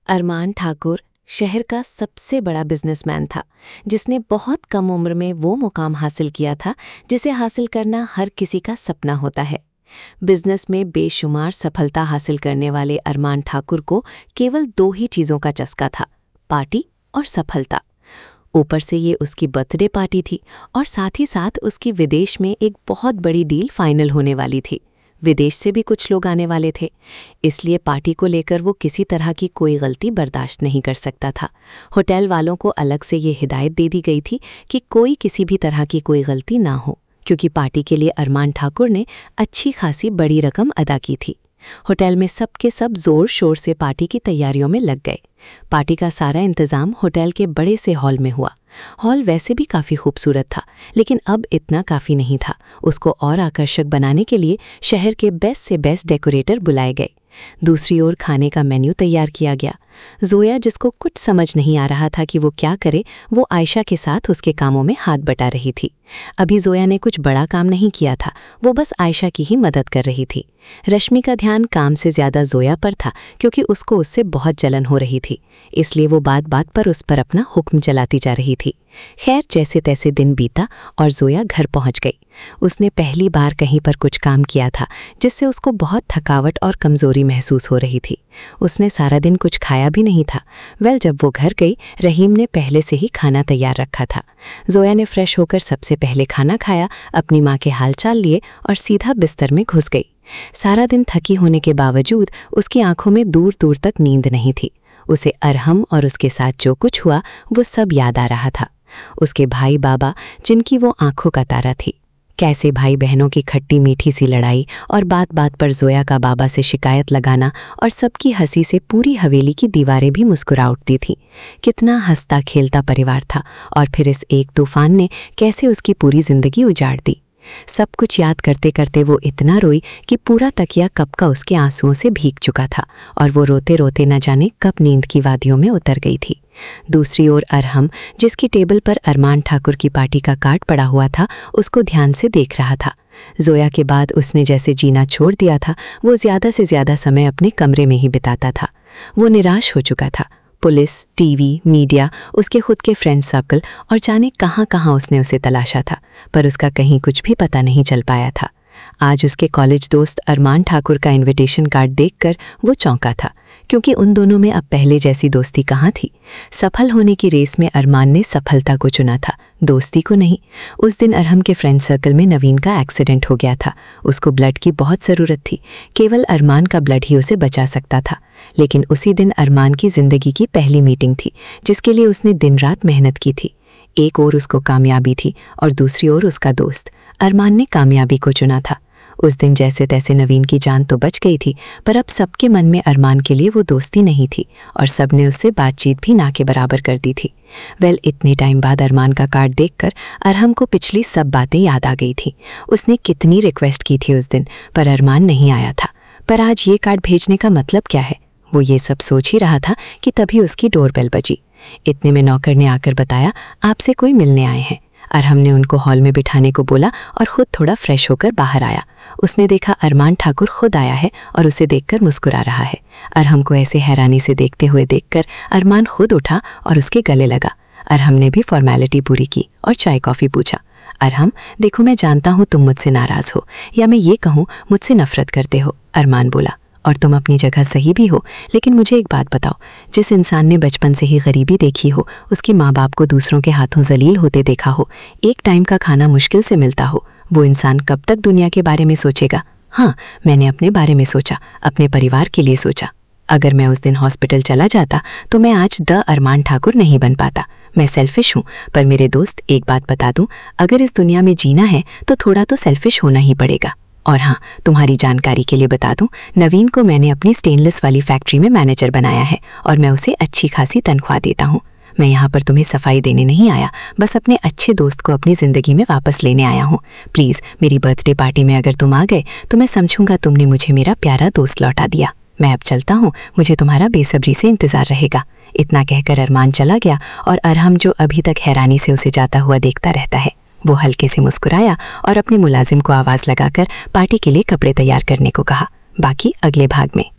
अरमान ठाकुर शहर का सबसे बड़ा बिजनेसमैन था, जिसने बहुत कम उम्र में वो मुकाम हासिल किया था जिसे हासिल करना हर किसी का सपना होता है। बिजनेस में बेशुमार सफलता हासिल करने वाले अरमान ठाकुर को केवल दो ही चीज़ों का चस्का था, पार्टी और सफलता। ऊपर से ये उसकी बर्थडे पार्टी थी और साथ ही साथ उसकी विदेश में एक बहुत बड़ी डील फाइनल होने वाली थी। विदेश से भी कुछ लोग आने वाले थे, इसलिए पार्टी को लेकर वो किसी तरह की कोई गलती बर्दाश्त नहीं कर सकता था। होटल वालों को अलग से ये हिदायत दे दी गई थी कि कोई किसी भी तरह की कोई गलती ना हो, क्योंकि पार्टी के लिए अरमान ठाकुर ने अच्छी खासी बड़ी रकम अदा की थी। होटल में सब के सब जोर शोर से पार्टी की तैयारियों में लग गए। पार्टी का सारा इंतजाम होटल के बड़े से हॉल में हुआ। हॉल वैसे भी काफ़ी खूबसूरत था, लेकिन अब इतना काफ़ी नहीं था। उसको और आकर्षक बनाने के लिए शहर के बेस्ट से बेस्ट डेकोरेटर बुलाए गए। दूसरी ओर खाने का मेन्यू तैयार किया गया। जोया, जिसको कुछ समझ नहीं आ रहा था कि वो क्या करे, वो आयशा के साथ उसके कामों में हाथ बटा रही थी। अभी जोया ने कुछ बड़ा काम नहीं किया था, वो बस आयशा की ही मदद कर रही थी। रश्मि का ध्यान काम से ज़्यादा जोया पर था, क्योंकि उसको उससे बहुत जलन हो रही थी, इसलिए वो बात बात पर उस पर अपना हुक्म चलाती जा रही थी। खैर, जैसे तैसे दिन बीता और जोया घर पहुंच गई। उसने पहली बार कहीं पर कुछ काम किया था, जिससे उसको बहुत थकावट और कमज़ोरी महसूस हो रही थी। उसने सारा दिन कुछ खाया भी नहीं था। जब वो घर गई, रहीम ने पहले से ही खाना तैयार रखा था। जोया ने फ्रेश होकर सबसे पहले खाना खाया, अपनी माँ के हालचाल लिए और सीधा बिस्तर में घुस गई। सारा दिन थकी होने के बावजूद उसकी आंखों में दूर दूर तक नींद नहीं थी। उसे अरहम और उसके साथ जो कुछ हुआ वो सब याद आ रहा था। उसके भाई बाबा, जिनकी वो आंखों का तारा थी, कैसे भाई बहनों की खट्टी मीठी सी लड़ाई और बात बात पर जोया का बाबा से शिकायत लगाना और सबकी हंसी से पूरी हवेली की दीवारें भी मुस्कुरा उठती थीं। कितना हंसता खेलता परिवार था, और फिर इस एक तूफान ने कैसे उसकी पूरी जिंदगी उजाड़ दी। सब कुछ याद करते करते वो इतना रोई कि पूरा तकिया कब का उसके आंसुओं से भीग चुका था, और वो रोते रोते न जाने कब नींद की वादियों में उतर गई थी। दूसरी ओर अरहम, जिसकी टेबल पर अरमान ठाकुर की पार्टी का कार्ड पड़ा हुआ था, उसको ध्यान से देख रहा था। जोया के बाद उसने जैसे जीना छोड़ दिया था। वो ज़्यादा से ज़्यादा समय अपने कमरे में ही बिताता था। वो निराश हो चुका था। पुलिस, टीवी, मीडिया, उसके खुद के फ्रेंड सर्कल और जाने कहाँ कहाँ उसने उसे तलाशा था, पर उसका कहीं कुछ भी पता नहीं चल पाया था। आज उसके कॉलेज दोस्त अरमान ठाकुर का इनविटेशन कार्ड देखकर वो चौंका था, क्योंकि उन दोनों में अब पहले जैसी दोस्ती कहाँ थी। सफल होने की रेस में अरमान ने सफलता को चुना था, दोस्ती को नहीं। उस दिन अरहम के फ्रेंड सर्कल में नवीन का एक्सीडेंट हो गया था। उसको ब्लड की बहुत ज़रूरत थी। केवल अरमान का ब्लड ही उसे बचा सकता था। लेकिन उसी दिन अरमान की ज़िंदगी की पहली मीटिंग थी, जिसके लिए उसने दिन रात मेहनत की थी। एक ओर उसको कामयाबी थी और दूसरी ओर उसका दोस्त। अरमान ने कामयाबी को चुना था। उस दिन जैसे तैसे नवीन की जान तो बच गई थी, पर अब सबके मन में अरमान के लिए वो दोस्ती नहीं थी, और सबने उससे बातचीत भी ना के बराबर कर दी थी। इतने टाइम बाद अरमान का कार्ड देखकर अरहम को पिछली सब बातें याद आ गई थी। उसने कितनी रिक्वेस्ट की थी उस दिन, पर अरमान नहीं आया था। पर आज ये कार्ड भेजने का मतलब क्या है, वो ये सब सोच ही रहा था कि तभी उसकी डोरबेल बजी। इतने में नौकर ने आकर बताया, आपसे कोई मिलने आए हैं। अरहम ने उनको हॉल में बिठाने को बोला और खुद थोड़ा फ्रेश होकर बाहर आया। उसने देखा अरमान ठाकुर खुद आया है और उसे देखकर मुस्कुरा रहा है। अरहम को ऐसे हैरानी से देखते हुए देखकर अरमान खुद उठा और उसके गले लगा। अरहम ने भी फॉर्मेलिटी पूरी की और चाय कॉफ़ी पूछा। अरहम, देखो, मैं जानता हूँ तुम मुझसे नाराज़ हो, या मैं ये कहूँ मुझसे नफ़रत करते हो, अरमान बोला, और तुम अपनी जगह सही भी हो। लेकिन मुझे एक बात बताओ, जिस इंसान ने बचपन से ही गरीबी देखी हो, उसके माँ बाप को दूसरों के हाथों जलील होते देखा हो, एक टाइम का खाना मुश्किल से मिलता हो, वो इंसान कब तक दुनिया के बारे में सोचेगा? हाँ, मैंने अपने बारे में सोचा, अपने परिवार के लिए सोचा। अगर मैं उस दिन हॉस्पिटल चला जाता तो मैं आज द अरमान ठाकुर नहीं बन पाता। मैं सेल्फिश हूँ, पर मेरे दोस्त, एक बात बता दूँ, अगर इस दुनिया में जीना है तो थोड़ा तो सेल्फिश होना ही पड़ेगा। और हाँ, तुम्हारी जानकारी के लिए बता दूं, नवीन को मैंने अपनी स्टेनलेस वाली फैक्ट्री में मैनेजर बनाया है, और मैं उसे अच्छी खासी तनख्वाह देता हूँ। मैं यहाँ पर तुम्हें सफाई देने नहीं आया, बस अपने अच्छे दोस्त को अपनी ज़िंदगी में वापस लेने आया हूँ। प्लीज़, मेरी बर्थडे पार्टी में अगर तुम आ गए तो मैं समझूंगा तुमने मुझे मेरा प्यारा दोस्त लौटा दिया। मैं अब चलता हूँ, मुझे तुम्हारा बेसब्री से इंतज़ार रहेगा। इतना कहकर अरमान चला गया, और अरहम, जो अभी तक हैरानी से उसे जाता हुआ देखता रहता है, वो हल्के से मुस्कुराया और अपने मुलाजिम को आवाज़ लगाकर पार्टी के लिए कपड़े तैयार करने को कहा। बाकी अगले भाग में।